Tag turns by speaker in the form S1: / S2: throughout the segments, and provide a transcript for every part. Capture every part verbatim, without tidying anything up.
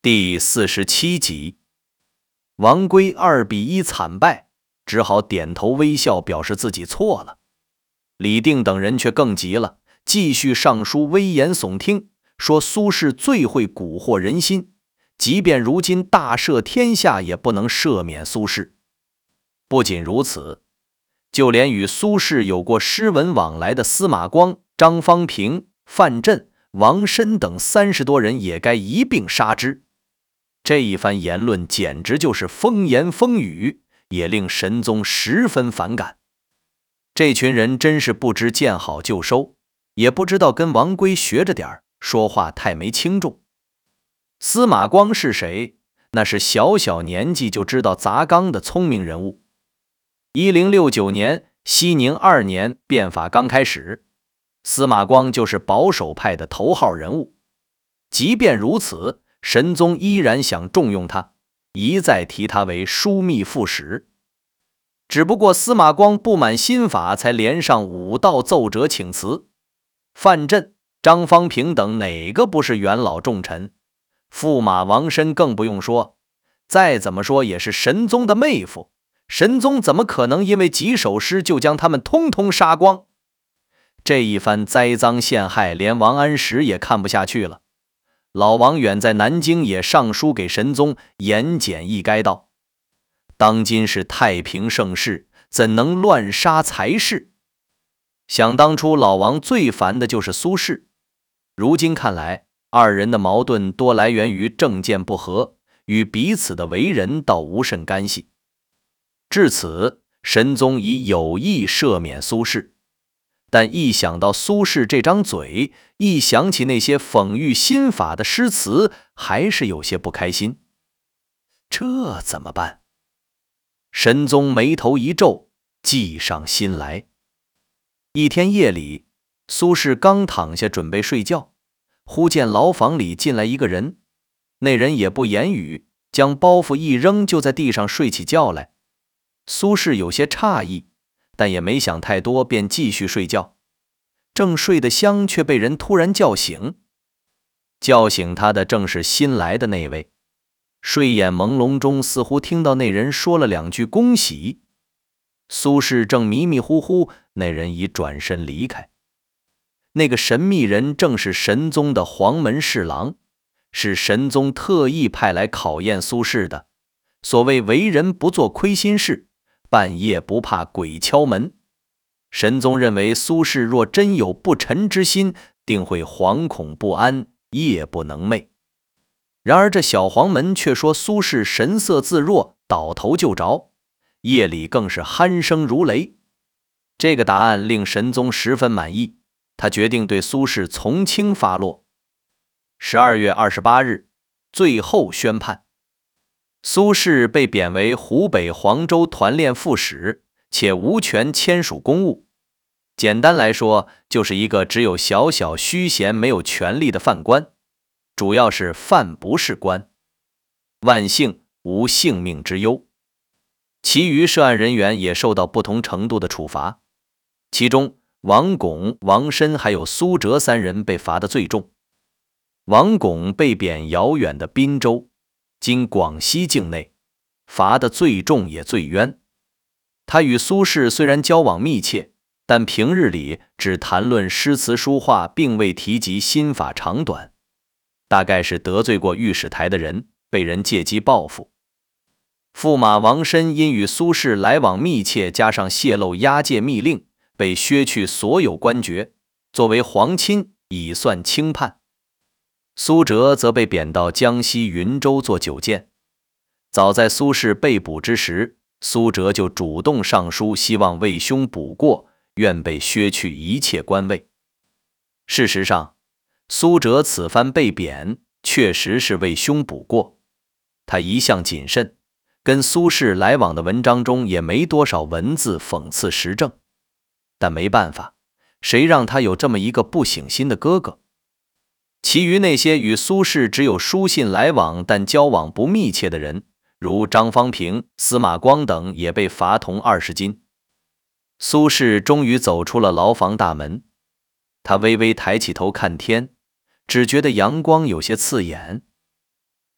S1: 第四十七集，王圭二比一惨败，只好点头微笑，表示自己错了。李定等人却更急了，继续上书危言耸听，说苏轼最会蛊惑人心，即便如今大赦天下，也不能赦免苏轼。不仅如此，就连与苏轼有过诗文往来的司马光、张方平、范镇、王申等三十多人也该一并杀之。这一番言论简直就是风言风语，也令神宗十分反感。这群人真是不知见好就收，也不知道跟王圭学着点儿，说话太没轻重。司马光是谁？那是小小年纪就知道砸缸的聪明人物。一零六九年，熙宁二年变法刚开始，司马光就是保守派的头号人物。即便如此，神宗依然想重用他，一再提他为枢密副使。只不过司马光不满新法，才连上五道奏折请辞。范镇、张方平等哪个不是元老重臣？驸马王申更不用说，再怎么说也是神宗的妹夫，神宗怎么可能因为几首诗就将他们通通杀光？这一番栽赃陷害，连王安石也看不下去了。老王远在南京也上书给神宗，言简意赅道：当今是太平盛世，怎能乱杀才是？想当初老王最烦的就是苏轼，如今看来，二人的矛盾多来源于政见不合，与彼此的为人倒无甚干系。至此，神宗已有意赦免苏轼，但一想到苏轼这张嘴，一想起那些讽喻新法的诗词，还是有些不开心。这怎么办？神宗眉头一皱，计上心来。一天夜里，苏轼刚躺下准备睡觉，忽见牢房里进来一个人，那人也不言语，将包袱一扔，就在地上睡起觉来。苏轼有些诧异，但也没想太多，便继续睡觉。正睡得香，却被人突然叫醒。叫醒他的正是新来的那位。睡眼朦胧中，似乎听到那人说了两句恭喜。苏轼正迷迷糊糊，那人已转身离开。那个神秘人正是神宗的黄门侍郎，是神宗特意派来考验苏轼的。所谓为人不做亏心事，半夜不怕鬼敲门。神宗认为苏轼若真有不臣之心，定会惶恐不安，夜不能寐。然而这小黄门却说苏轼神色自若，倒头就着，夜里更是鼾声如雷。这个答案令神宗十分满意，他决定对苏轼从轻发落。十二月二十八日，最后宣判，苏轼被贬为湖北黄州团练副使，且无权签署公务。简单来说，就是一个只有小小虚衔没有权力的犯官，主要是犯不是官，万幸无性命之忧。其余涉案人员也受到不同程度的处罚，其中王巩、王申还有苏辙三人被罚得最重。王巩被贬遥远的滨州，今广西境内，罚得最重也最冤。他与苏轼虽然交往密切，但平日里只谈论诗词书画，并未提及新法长短，大概是得罪过御史台的人，被人借机报复。驸马王申因与苏轼来往密切，加上泄露押解密令，被削去所有官爵，作为皇亲，以算轻判。苏辙则被贬到江西云州做酒监。早在苏轼被捕之时，苏辙就主动上书，希望为兄补过，愿被削去一切官位。事实上，苏辙此番被贬，确实是为兄补过。他一向谨慎，跟苏轼来往的文章中也没多少文字讽刺时政。但没办法，谁让他有这么一个不省心的哥哥？其余那些与苏轼只有书信来往，但交往不密切的人，如张方平、司马光等，也被罚铜二十斤。苏轼终于走出了牢房大门，他微微抬起头看天，只觉得阳光有些刺眼。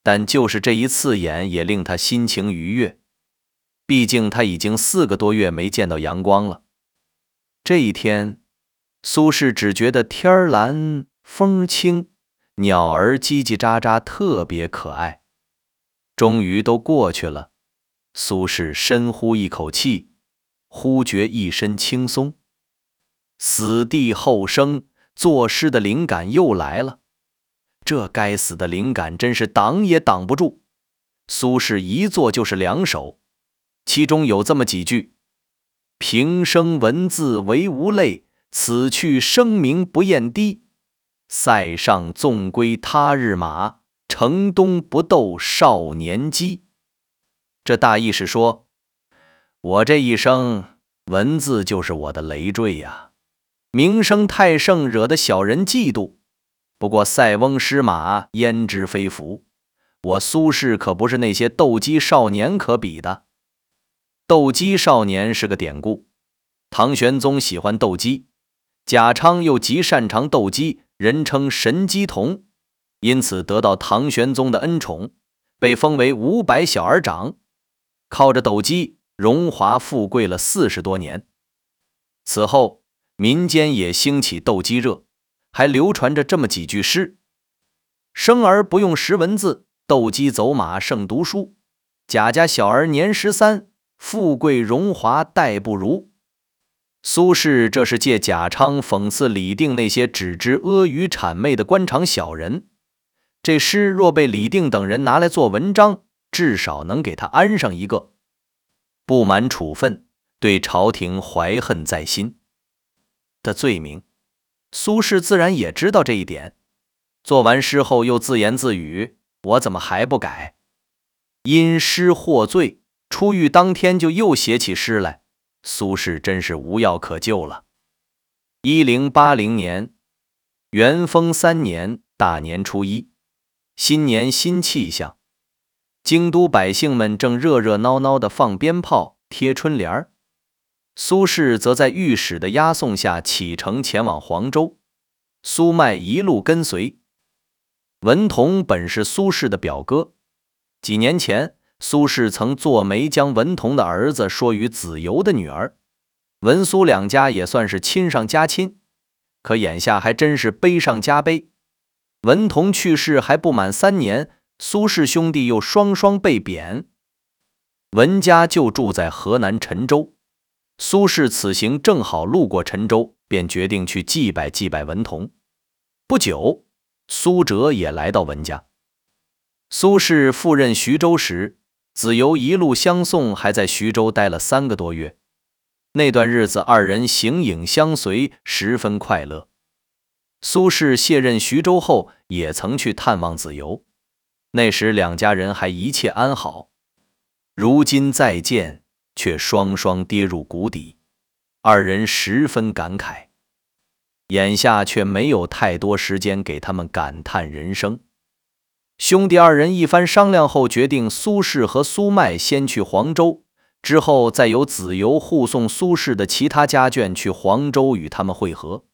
S1: 但就是这一刺眼也令他心情愉悦，毕竟他已经四个多月没见到阳光了。这一天，苏轼只觉得天儿蓝，风轻，鸟儿叽叽喳喳，特别可爱。终于都过去了，苏轼深呼一口气，忽觉一身轻松。死地后生，作诗的灵感又来了。这该死的灵感真是挡也挡不住。苏轼一作就是两首，其中有这么几句：平生文字唯无类，此去声名不厌低。塞上纵归他日马，城东不斗少年鸡。这大意是说，我这一生文字就是我的累赘呀，名声太盛，惹得小人嫉妒。不过塞翁失马，焉知非福，我苏轼可不是那些斗鸡少年可比的。斗鸡少年是个典故，唐玄宗喜欢斗鸡，贾昌又极擅长斗鸡，人称神鸡童，因此得到唐玄宗的恩宠，被封为五百小儿长，靠着斗鸡荣华富贵了四十多年。此后民间也兴起斗鸡热，还流传着这么几句诗：生儿不用识文字，斗鸡走马胜读书。贾家小儿年十三，富贵荣华待不如。苏轼这是借贾昌讽刺李定那些只知阿谀谄媚的官场小人。这诗若被李定等人拿来做文章，至少能给他安上一个不满处分，对朝廷怀恨在心的罪名。苏轼自然也知道这一点，做完诗后又自言自语：我怎么还不改？因诗获罪，出狱当天就又写起诗来。苏轼真是无药可救了。一零八零年，元丰三年大年初一，新年新气象，京都百姓们正热热闹闹地放鞭炮、贴春联儿。苏轼则在御史的押送下启程前往黄州，苏迈一路跟随。文同本是苏轼的表哥，几年前苏轼曾做媒将文同的儿子说与子由的女儿，文苏两家也算是亲上加亲。可眼下还真是悲上加悲，文同去世还不满三年，苏氏兄弟又双双被贬。文家就住在河南陈州，苏轼此行正好路过陈州，便决定去祭拜祭拜文同。不久，苏辙也来到文家。苏轼赴任徐州时，子由一路相送，还在徐州待了三个多月。那段日子，二人形影相随，十分快乐。苏轼卸任徐州后，也曾去探望子由，那时两家人还一切安好。如今再见，却双双跌入谷底，二人十分感慨。眼下却没有太多时间给他们感叹人生。兄弟二人一番商量后，决定苏轼和苏迈先去黄州，之后再由子由护送苏轼的其他家眷去黄州与他们会合。